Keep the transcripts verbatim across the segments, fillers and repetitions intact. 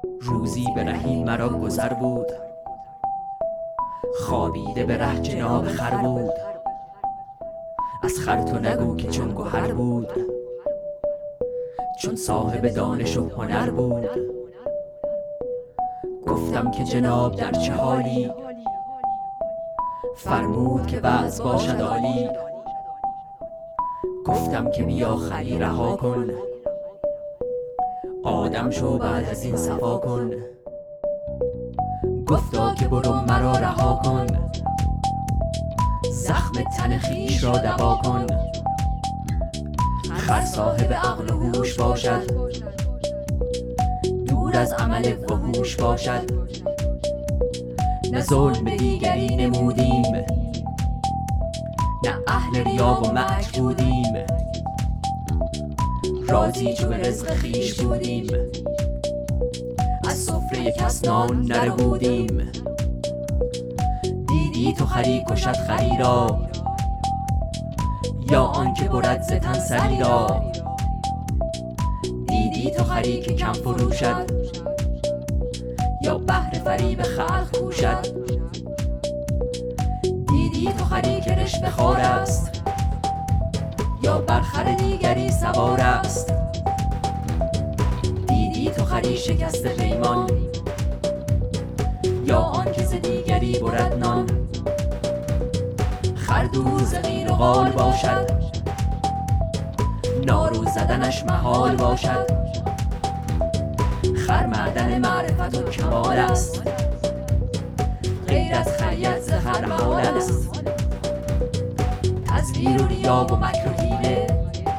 روزی به رهی مرا گذر بود، خوابیده به ره جناب خر بود. از خر تو نگو که چون گهر بود، چون صاحب دانش و هنر بود. گفتم که جناب در چه حالی، فرمود که وضع باشد عالی. گفتم که بیا خری رها کن، آدم شو بعد از این صفا کن. گفتا که برو مرا رها کن، زخم تن خویش را دوا کن. خر صاحب عقل و هوش باشد، دور از عمل وحوش باشد. نه ظلم دیگری نمودیم، نه اهل ریا و مکر بودیم. راضی چو به رزق خویش بودیم، از سفره کس نان نربودیم. دیدی تو خری کشد خری را، یا آنکه برد ز تن سری را. دیدی تو خری که کم فروشد، یا بهر فریب خلق کوشد. دیدی تو خری که رشوه خوار است، یا بر خر دیگری سوار است. دیدی تو خری شکسته پیمان، یا آنکه ز دیگری برد نان. خر دور ز قیل و قال باشد، نارو زدنش محال باشد. خر معدن معرفت و کمال است، غیر از خریت ز خر محال است. تزویر و ریا و مکر و حیله،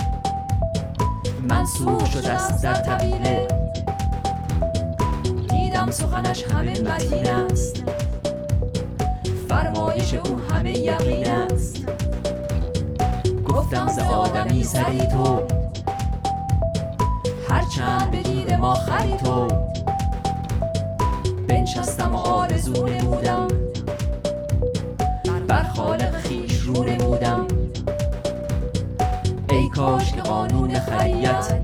منسوخ شده است در طویله. دیدم سخنش همه متین است، فرمایش او همه یقین است. گفتم ز آدمی سری تو، هرچند به دید ما خری تو. بنشستم و آرزو نمودم، بر خالق خویش رو نمودم. ای کاش که قانون خریت،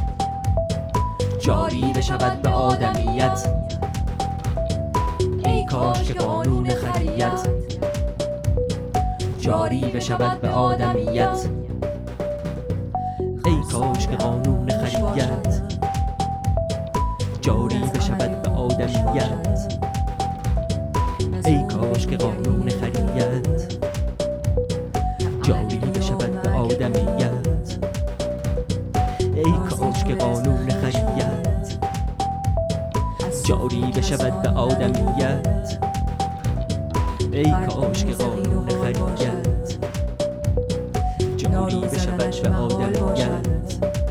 جاری بشود به آدمیت. ای کاش که قانون خریت، جاری بشود به آدمیت. ای کاش که قانون خریت، جاری بشود به آدمیت. ای کاش که قانون خریت، جاری بشود به آدمیت. ای کاش که قانون خریت، جاری بشود به آدمیت. ای کاش که قانون خریت، جاری بشود به آدمیت.